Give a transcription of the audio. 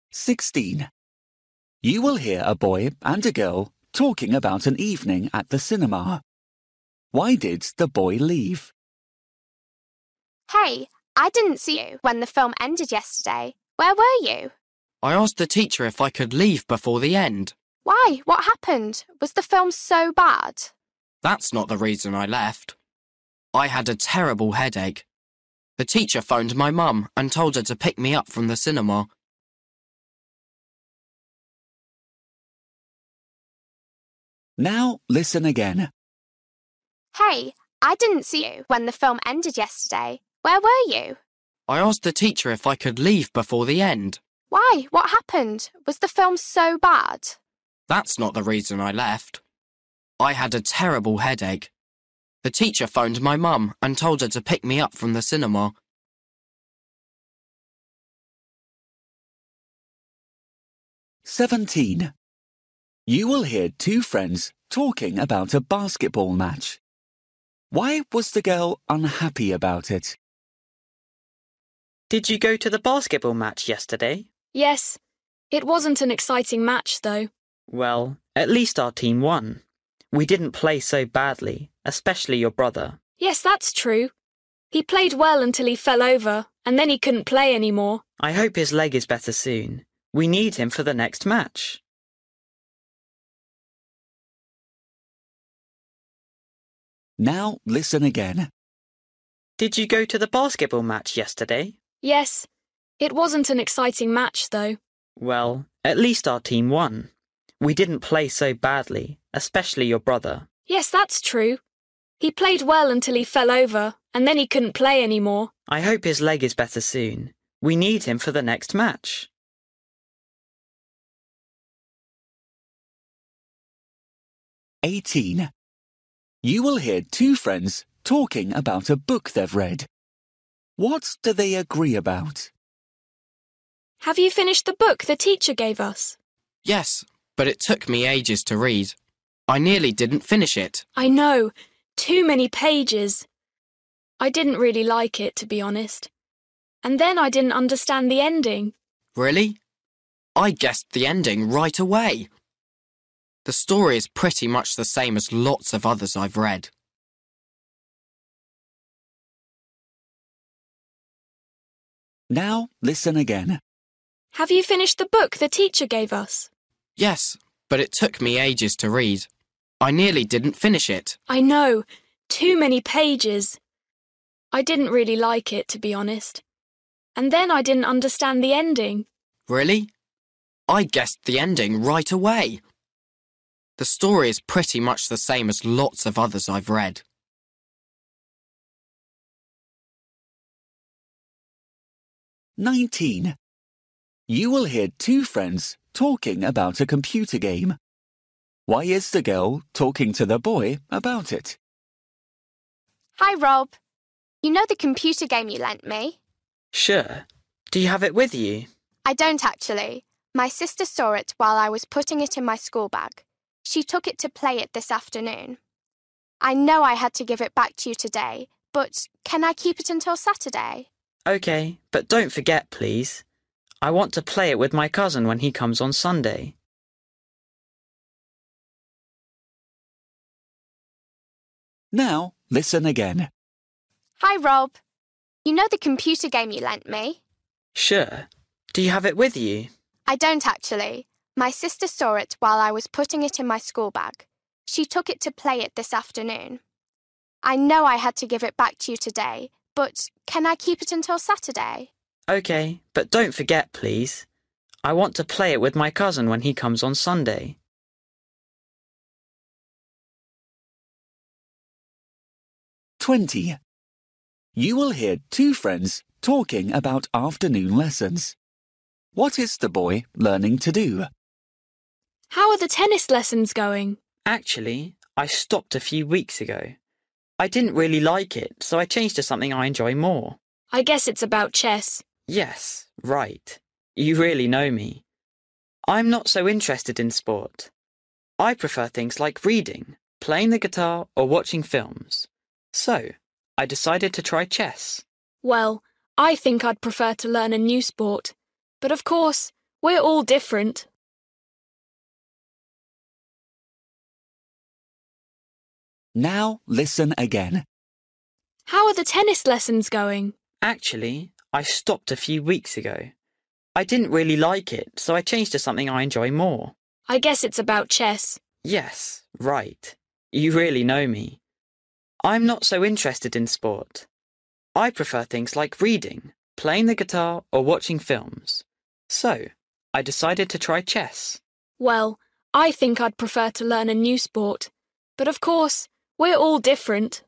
16. You will hear a boy and a girl talking about an evening at the cinema. Why did the boy leave? Hey, I didn't see you when the film ended yesterday. Where were you? I asked the teacher if I could leave before the end. Why? What happened? Was the film so bad? That's not the reason I left. I had a terrible headache. The teacher phoned my mum and told her to pick me up from the cinema. Now listen again. Hey, I didn't see you when the film ended yesterday. Where were you? I asked the teacher if I could leave before the end. Why? What happened? Was the film so bad? That's not the reason I left. I had a terrible headache. The teacher phoned my mum and told her to pick me up from the cinema. "17. You will hear two friends talking about a basketball match. Why was the girl unhappy about it? Did you go to the basketball match yesterday? Yes. It wasn't an exciting match, though. Well, at least our team won. We didn't play so badly, especially your brother. Yes, that's true. He played well until he fell over, and then he couldn't play anymore. I hope his leg is better soon. We need him for the next match. Now listen again. Did you go to the basketball match yesterday? Yes. It wasn't an exciting match, though. Well, at least our team won. We didn't play so badly, especially your brother. Yes, that's true. He played well until he fell over, and then he couldn't play anymore. I hope his leg is better soon. We need him for the next match. "18. You will hear two friends talking about a book they've read. What do they agree about? Have you finished the book the teacher gave us? Yes, but it took me ages to read. I nearly didn't finish it. I know. Too many pages. I didn't really like it, to be honest. And then I didn't understand the ending. Really? I guessed the ending right away. The story is pretty much the same as lots of others I've read. Now listen again. Have you finished the book the teacher gave us? Yes, but it took me ages to read. I nearly didn't finish it. I know. Too many pages. I didn't really like it, to be honest. And then I didn't understand the ending. Really? I guessed the ending right away. The story is pretty much the same as lots of others I've read. "19. You will hear two friends talking about a computer game. Why is the girl talking to the boy about it? Hi, Rob. You know the computer game you lent me? Sure. Do you have it with you? I don't actually. My sister saw it while I was putting it in my school bag. She took it to play it this afternoon. I know I had to give it back to you today, but can I keep it until Saturday? Okay, but don't forget, please. I want to play it with my cousin when he comes on Sunday. Now listen again. Hi, Rob. You know the computer game you lent me? Sure. Do you have it with you? I don't actually. My sister saw it while I was putting it in my school bag. She took it to play it this afternoon. I know I had to give it back to you today, but can I keep it until Saturday? Okay, but don't forget, please. I want to play it with my cousin when he comes on Sunday. "20. You will hear two friends talking about afternoon lessons. What is the boy learning to do? How are the tennis lessons going? Actually, I stopped a few weeks ago. I didn't really like it, so I changed to something I enjoy more. I guess it's about chess. Yes, right. You really know me. I'm not so interested in sport. I prefer things like reading, playing the guitar, or watching films. So, I decided to try chess. Well, I think I'd prefer to learn a new sport. But of course, we're all different. Now listen again. How are the tennis lessons going? Actually, I stopped a few weeks ago. I didn't really like it, so I changed to something I enjoy more. I guess it's about chess. Yes, right. You really know me. I'm not so interested in sport. I prefer things like reading, playing the guitar, or watching films. So, I decided to try chess. Well, I think I'd prefer to learn a new sport. But of course, we're all different.